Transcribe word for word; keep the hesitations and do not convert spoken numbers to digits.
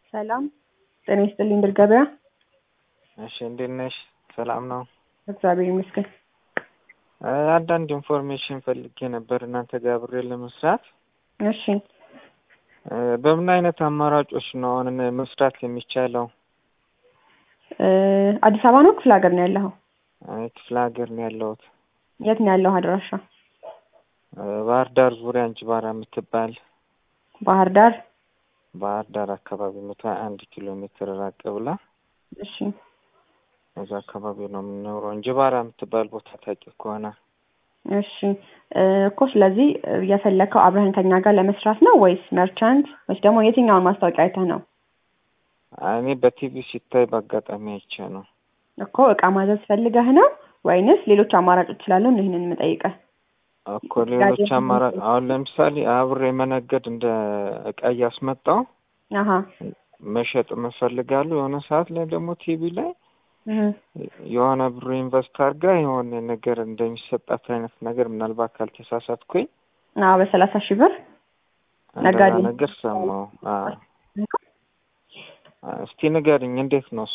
ሰላም ጤና ይስጥልኝ ድርገበያ እሺ እንዴት ነሽ ሰላም ነው እግዚአብሔር ይመስገን አንዳንድ ኢንፎርሜሽን ፈልጌ ነበር እናንተ ጋር አብሬ ለመስራት እሺ በምን አይነት አማራጮች ነው አሁን መስራት የሚቻለው አዲስ አበባ ነው ክፍለ ሀገር ነው ያለው አይ ክፍለ ሀገር ነው ያለሁት የት ነው ያለው አድራሻ ባህር ዳር ዙሪያ እንጅባራ የምትባል ባህር ዳር ባህር ዳር አካባቢ መቶ አንድ ኪሎ ሜትር ራቅ ብላ እሺ እዛ አካባቢ ነው የምኖረው እንጅባራ የምትባል ቦታ ታውቂ ከሆነ እሺ እኮ ስለዚህ የፈለከው አብረን ከኛ ጋር ለመስራት ነው ወይስ መርቻንት ወይስ ደግሞ የትኛውን ማስታወቂያ አይተህ ነው እኔ በቲቪ ሲታይ በአጋጣሚ አይቼ ነው እኮ እቃ ማዘዝ ፈልገህ ነው ወይንስ ሌሎች አማራጮች ስላሉ ነው ይሄንን የምጠይቀህ እኮ ሌሎች አማራጭ አሁን ለምሳሌ አብሬ መነገድ እንደ እቃ ያስመጣው አሃ መሸጥ መፈልጋለሁ የሆነ ሰዓት ላይ ደግሞ ቲቪ ላይ እህ የሆነ ብር ኢንቨስት አድርጋ የሆነ ነገር እንደሚሰጣት አይነት ነገር ምናልባት ካልተሳሳትኩኝ አዎ በሰላሳ ሺህ ብር ነጋዴ ነገር ሰማው አዎ እስቲ ንገሪኝ እንዴት ነው